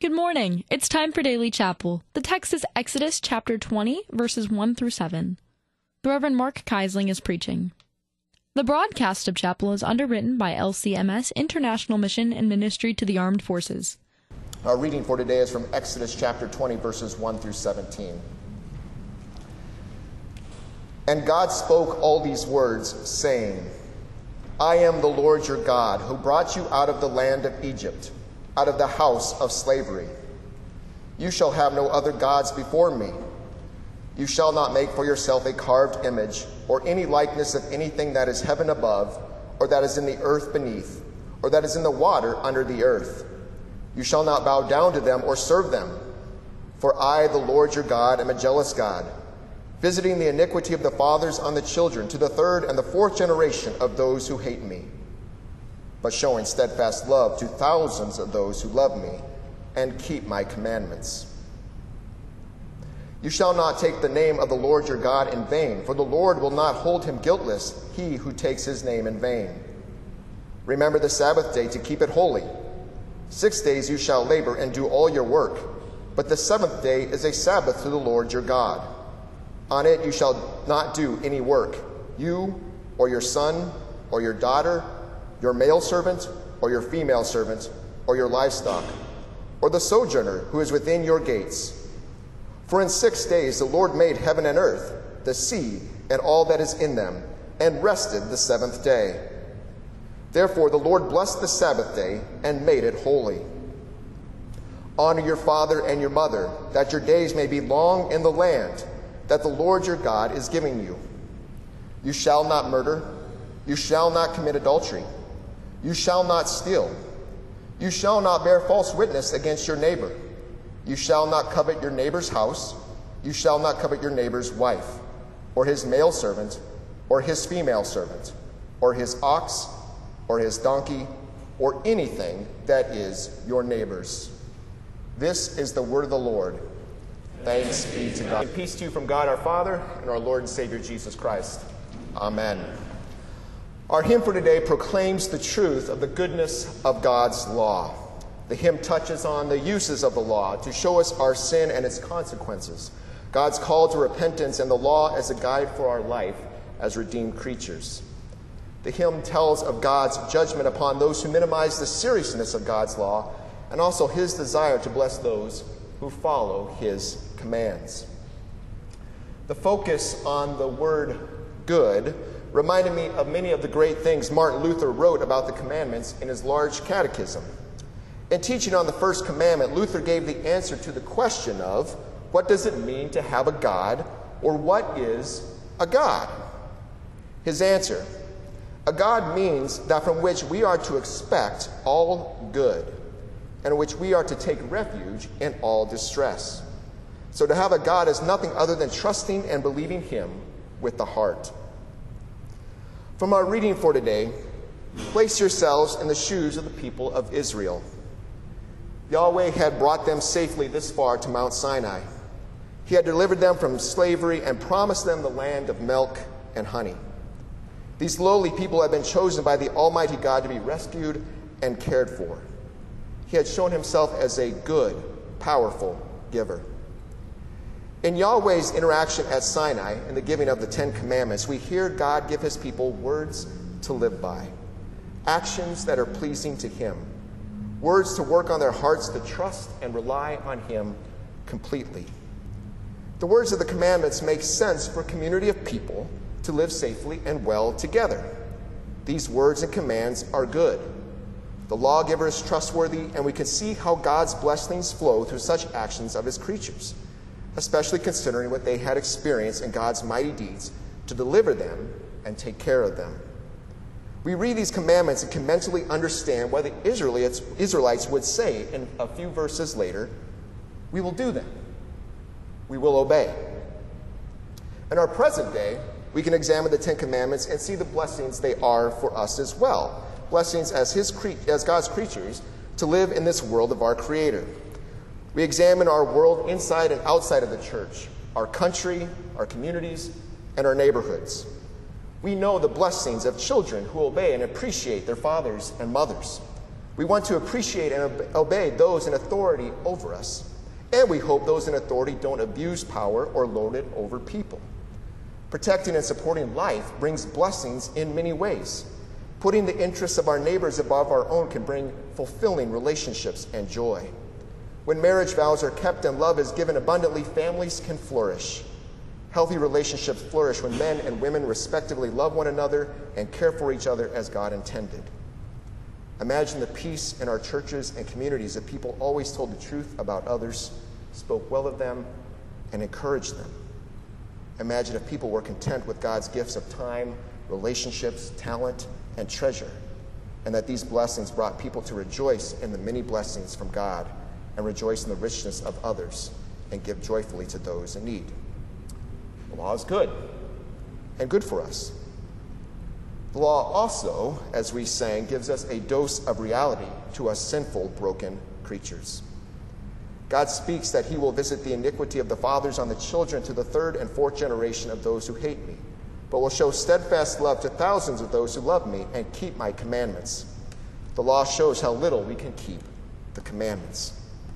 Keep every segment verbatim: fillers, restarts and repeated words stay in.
Good morning. It's time for Daily Chapel. The text is Exodus chapter twenty, verses one through seven. The Reverend Mark Keisling is preaching. The broadcast of chapel is underwritten by L C M S International Mission and Ministry to the Armed Forces. Our reading for today is from Exodus chapter twenty, verses one through seventeen. And God spoke all these words, saying, I am the Lord your God, who brought you out of the land of Egypt, out of the house of slavery. You shall have no other gods before me. You shall not make for yourself a carved image, or any likeness of anything that is heaven above, or that is in the earth beneath, or that is in the water under the earth. You shall not bow down to them or serve them. For I, the Lord your God, am a jealous God, visiting the iniquity of the fathers on the children, to the third and the fourth generation of those who hate me, but showing steadfast love to thousands of those who love me and keep my commandments. You shall not take the name of the Lord your God in vain, for the Lord will not hold him guiltless, he who takes his name in vain. Remember the Sabbath day to keep it holy. Six days you shall labor and do all your work, but the seventh day is a Sabbath to the Lord your God. On it you shall not do any work, you or your son or your daughter, your male servant or your female servant, or your livestock, or the sojourner who is within your gates. For in six days the Lord made heaven and earth, the sea, and all that is in them, and rested the seventh day. Therefore the Lord blessed the Sabbath day and made it holy. Honor your father and your mother, that your days may be long in the land that the Lord your God is giving you. You shall not murder. You shall not commit adultery. You shall not steal. You shall not bear false witness against your neighbor. You shall not covet your neighbor's house. You shall not covet your neighbor's wife, or his male servant, or his female servant, or his ox, or his donkey, or anything that is your neighbor's. This is the word of the Lord. Thanks be to God. And peace to you from God our Father and our Lord and Savior Jesus Christ. Amen. Our hymn for today proclaims the truth of the goodness of God's law. The hymn touches on the uses of the law to show us our sin and its consequences, God's call to repentance, and the law as a guide for our life as redeemed creatures. The hymn tells of God's judgment upon those who minimize the seriousness of God's law, and also his desire to bless those who follow his commands. The focus on the word good reminded me of many of the great things Martin Luther wrote about the commandments in his large catechism. In teaching on the first commandment, Luther gave the answer to the question of, what does it mean to have a God, or what is a God? His answer, a God means that from which we are to expect all good, and in which we are to take refuge in all distress. So to have a God is nothing other than trusting and believing him with the heart. From our reading for today, place yourselves in the shoes of the people of Israel. Yahweh had brought them safely this far to Mount Sinai. He had delivered them from slavery and promised them the land of milk and honey. These lowly people had been chosen by the Almighty God to be rescued and cared for. He had shown himself as a good, powerful giver. In Yahweh's interaction at Sinai in the giving of the Ten Commandments, we hear God give his people words to live by, actions that are pleasing to him, words to work on their hearts to trust and rely on him completely. The words of the commandments make sense for a community of people to live safely and well together. These words and commands are good. The lawgiver is trustworthy, and we can see how God's blessings flow through such actions of his creatures, especially considering what they had experienced in God's mighty deeds to deliver them and take care of them. We read these commandments and can mentally understand why the Israelites, Israelites would say in a few verses later, we will do them. We will obey. In our present day, we can examine the Ten Commandments and see the blessings they are for us as well. Blessings as, his cre- as God's creatures to live in this world of our Creator. We examine our world inside and outside of the church, our country, our communities, and our neighborhoods. We know the blessings of children who obey and appreciate their fathers and mothers. We want to appreciate and obey those in authority over us. And we hope those in authority don't abuse power or lord it over people. Protecting and supporting life brings blessings in many ways. Putting the interests of our neighbors above our own can bring fulfilling relationships and joy. When marriage vows are kept and love is given abundantly, families can flourish. Healthy relationships flourish when men and women respectively love one another and care for each other as God intended. Imagine the peace in our churches and communities if people always told the truth about others, spoke well of them, and encouraged them. Imagine if people were content with God's gifts of time, relationships, talent, and treasure, and that these blessings brought people to rejoice in the many blessings from God and rejoice in the richness of others and give joyfully to those in need. The law is good and good for us. The law also, as we sang, gives us a dose of reality to us sinful, broken creatures. God speaks that he will visit the iniquity of the fathers on the children to the third and fourth generation of those who hate me, but will show steadfast love to thousands of those who love me and keep my commandments. The law shows how little we can keep the commandments.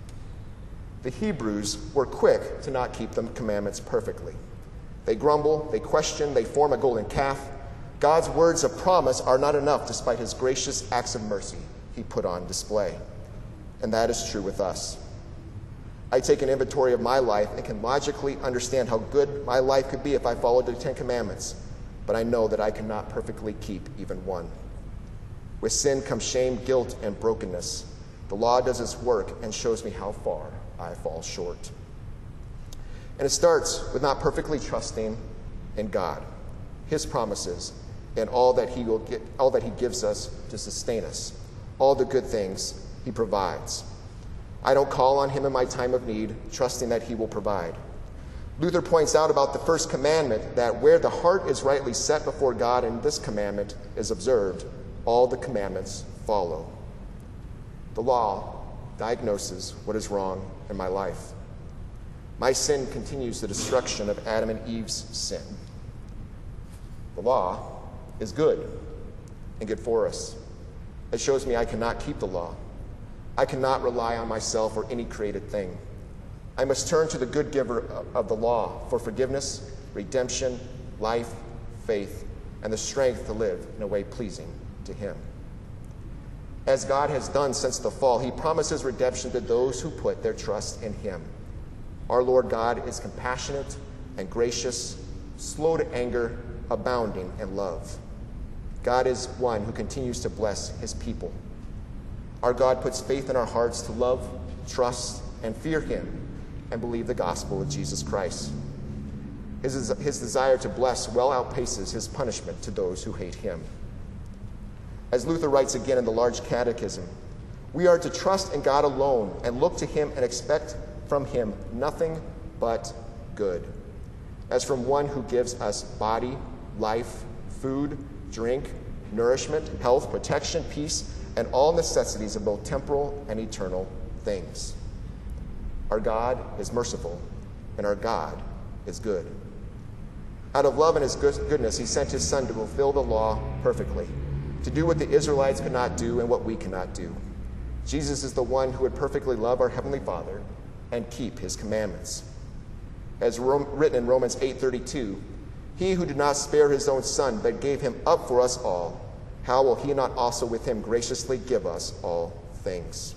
The Hebrews were quick to not keep the commandments perfectly. They grumble, they question, they form a golden calf. God's words of promise are not enough despite his gracious acts of mercy he put on display. And that is true with us. I take an inventory of my life and can logically understand how good my life could be if I followed the Ten Commandments, but I know that I cannot perfectly keep even one. With sin comes shame, guilt, and brokenness. The law does its work and shows me how far I fall short. And it starts with not perfectly trusting in God, his promises, and all that he will get, all that he gives us to sustain us, all the good things he provides. I don't call on him in my time of need, trusting that he will provide. Luther points out about the first commandment that where the heart is rightly set before God and this commandment is observed, all the commandments follow. The law diagnoses what is wrong in my life. My sin continues the destruction of Adam and Eve's sin. The law is good and good for us. It shows me I cannot keep the law. I cannot rely on myself or any created thing. I must turn to the good giver of the law for forgiveness, redemption, life, faith, and the strength to live in a way pleasing to him. As God has done since the fall, he promises redemption to those who put their trust in him. Our Lord God is compassionate and gracious, slow to anger, abounding in love. God is one who continues to bless his people. Our God puts faith in our hearts to love, trust, and fear him and believe the gospel of Jesus Christ. His, his desire to bless well outpaces his punishment to those who hate him. As Luther writes again in the Large Catechism, we are to trust in God alone and look to him and expect from him nothing but good, as from one who gives us body, life, food, drink, nourishment, health, protection, peace, and all necessities of both temporal and eternal things. Our God is merciful, and our God is good. Out of love and his goodness, he sent his Son to fulfill the law perfectly, to do what the Israelites could not do and what we cannot do. Jesus is the one who would perfectly love our Heavenly Father and keep his commandments. As written in Romans eight thirty-two, he who did not spare his own Son, but gave him up for us all, how will he not also with him graciously give us all things?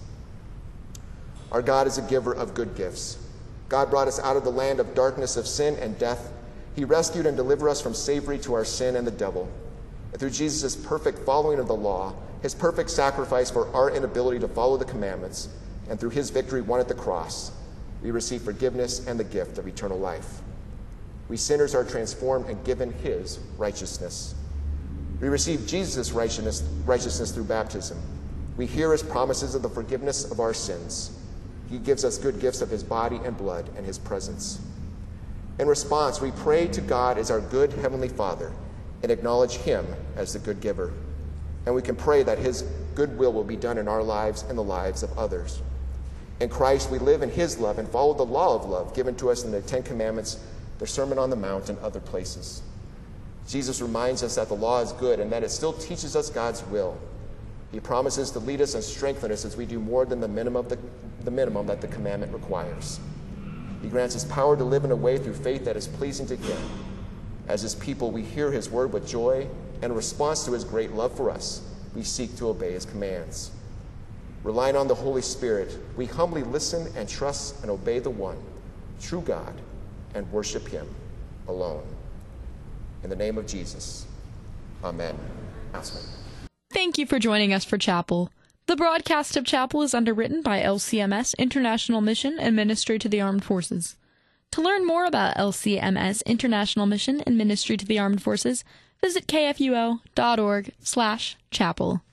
Our God is a giver of good gifts. God brought us out of the land of darkness of sin and death. He rescued and delivered us from slavery to our sin and the devil. And through Jesus' perfect following of the law, his perfect sacrifice for our inability to follow the commandments, and through his victory won at the cross, we receive forgiveness and the gift of eternal life. We sinners are transformed and given his righteousness. We receive Jesus' righteousness, righteousness through baptism. We hear his promises of the forgiveness of our sins. He gives us good gifts of his body and blood and his presence. In response, we pray to God as our good Heavenly Father and acknowledge him as the good giver. And we can pray that his good will will be done in our lives and the lives of others. In Christ, we live in his love and follow the law of love given to us in the Ten Commandments, the Sermon on the Mount, and other places. Jesus reminds us that the law is good and that it still teaches us God's will. He promises to lead us and strengthen us as we do more than the minimum, the, the minimum that the commandment requires. He grants us power to live in a way through faith that is pleasing to Him. As His people, we hear His word with joy, and in response to His great love for us, we seek to obey His commands. Relying on the Holy Spirit, we humbly listen and trust and obey the one, true God, and worship Him alone. In the name of Jesus, amen. Amen. Thank you for joining us for Chapel. The broadcast of Chapel is underwritten by L C M S International Mission and Ministry to the Armed Forces. To learn more about L C M S International Mission and Ministry to the Armed Forces, visit kfuo.org slash chapel.